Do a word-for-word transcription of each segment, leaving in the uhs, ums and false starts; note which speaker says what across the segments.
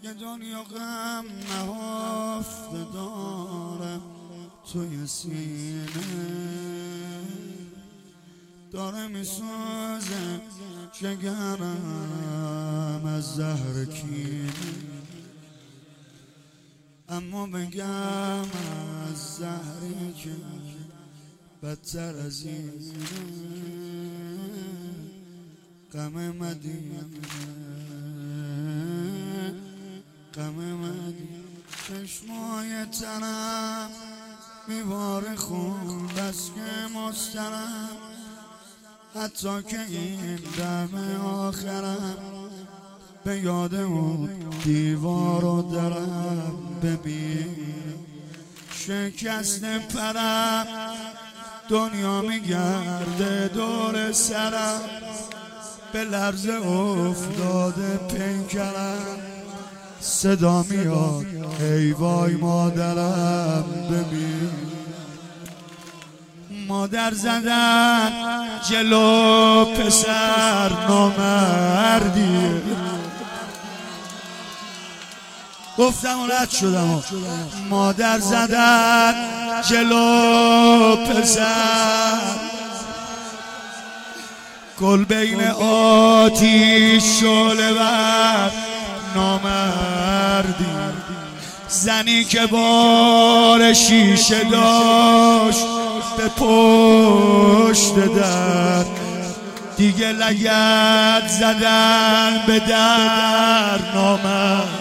Speaker 1: یه دنیا غم نهفته دارم توی سینه، داره میسوزه جگرم از زهر کینه، اما بگم از زهری که بدتر از اینه غم مدینه، غم مدینه. چشمای تنم میباره خون بس که مسترم، حتی که این دم آخرم به یاد اون دیوار و درم ببین شکست پرم، دنیا میگرده دور سرم، به لرزه افتاده پیکرم، صدا میاد ای وای مادرم ببین. مادر زدن جلو پسر نامردیه، گفتم و رد شدم. مادر زدن جلو پسر، گل بین آتیش شعله ور نامردی، زنی که بار شیشه داشت به پشت در، دیگه لگد زدن به در نامرد.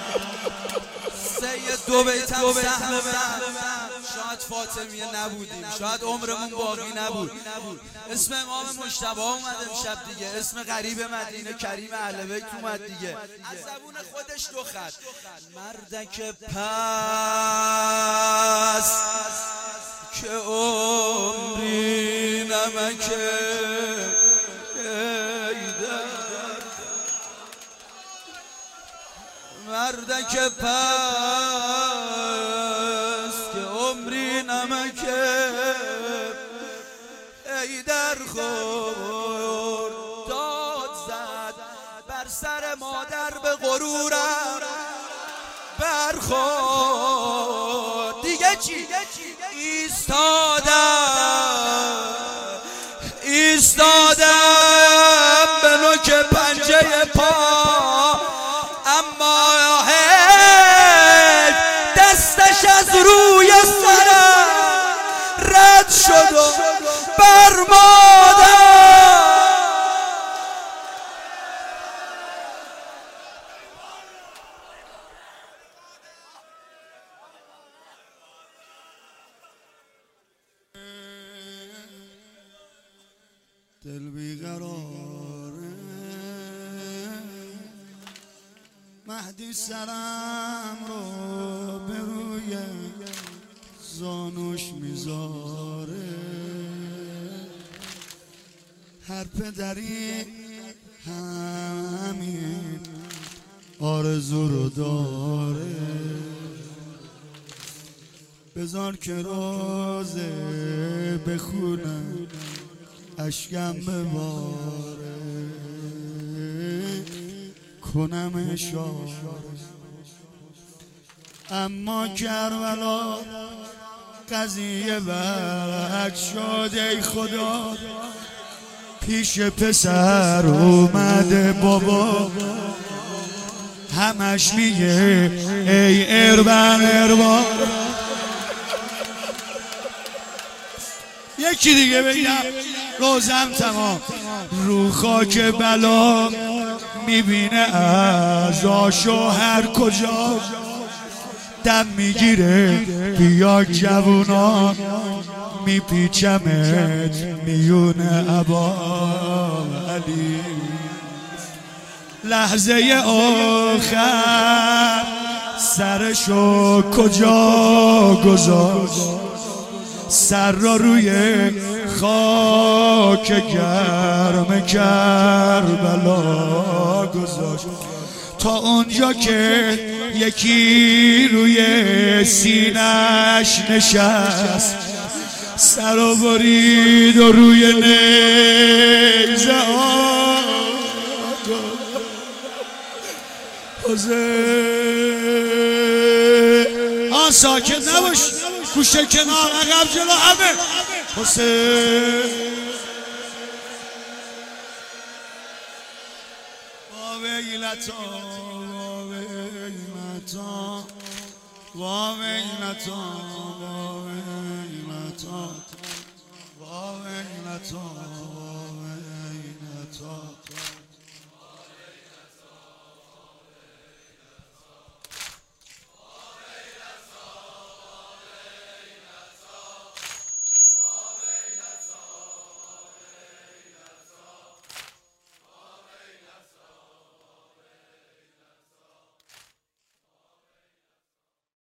Speaker 2: سید دو بیتم سهم من، شاید فاطمیه نبودیم، شاید عمرمون باقی نبود. اسم امام مجتبی اومد امشب دیگه، اسم غریب مدینه کریم اهل بیت اومد دیگه، از زبون خودش دو خط. مردک پس که عمری نمکه مردک پس که عمری نمکه ای در خور داد زد بر سر مادر به غرورم برخورد. دیگه چی؟ ایستادم ایستادم به نوک پنجه پا، اما دستش از روی سرم رد شد و بر مادر.
Speaker 1: دل بیقراره مهدی سرم رو به روی زانوش میذاره، هر پدری همین آرزو رو داره، بذار که روزه بخونم اشکم بباره، کنم اشاره. اما کربلا قضیه بد شد ای خدا، پیش پسر اومده بابا، همش میگه ای اربن اربان. یکی دیگه بگم روزم تمام، رو خاک بلا میبینه ازاشو هر کجا، دم میگیره بیا جوونا، میپیچمت میون عبا علی. لحظه آخر سرشو کجا گذاشت، سر را روی خاک گرم کربلا گذاشت، تا اونجا که یکی روی سینش نشست، سر و برید و روی نیزه حسین آن ساکت نباش گوشه کنار عقب جلو همه حسین با ویلتا با ویلتا با ویلتا با ویلتا با ویلتا